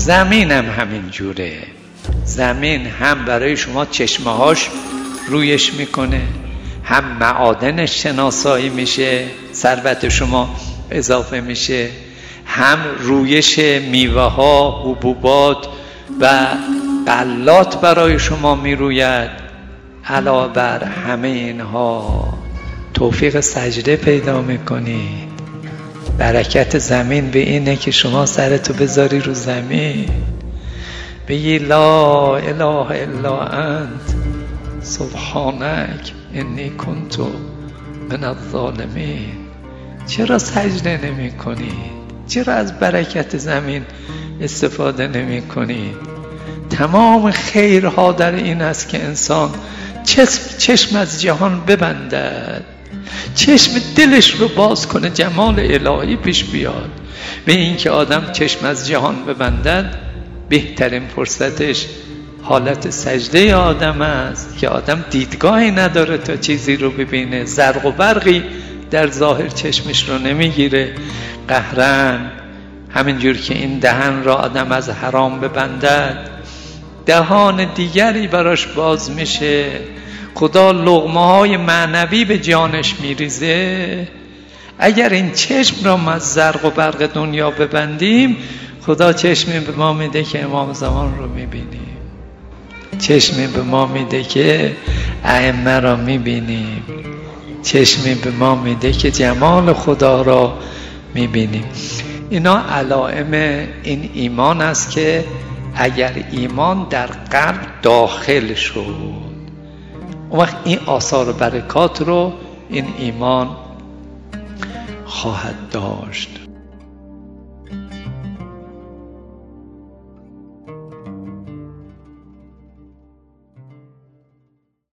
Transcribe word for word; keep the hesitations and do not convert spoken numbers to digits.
زمین هم همین جوره. زمین هم برای شما چشمه هاش رویش میکنه، هم معادنش شناسایی میشه، ثروت شما اضافه میشه، هم رویش میوه ها، حبوبات و غلات برای شما میروید. علاوه بر همه اینها توفیق سجده پیدا میکنی. برکت زمین به اینه که شما سرتو بذاری رو زمین، بگی لا اله الا انت سبحانک انی کنت من الظالمین. چرا سجده نمی کنی؟ چرا از برکت زمین استفاده نمی کنی؟ تمام خیرها در این است که انسان چشم از جهان ببندد، چشم دلش رو باز کنه، جمال الهی پیش بیاد. به این که آدم چشم از جهان ببندد، بهترین فرصتش حالت سجده آدم است که آدم دیدگاهی نداره تا چیزی رو ببینه، زرق و برقی در ظاهر چشمش رو نمیگیره. قهرن همینجور که این دهن را آدم از حرام ببندد، دهان دیگری براش باز میشه. خدا لقمه های معنوی به جانش میریزه. اگر این چشم را ما از زرق و برق دنیا ببندیم، خدا چشمی به ما میده که امام زمان رو میبینیم، چشمی به ما میده که ائمه را میبینیم، چشمی به ما میده که جمال خدا را میبینیم. اینا علائم این ایمان است که اگر ایمان در قلب داخل شد، اون وقت این آثار و برکات رو این ایمان خواهد داشت.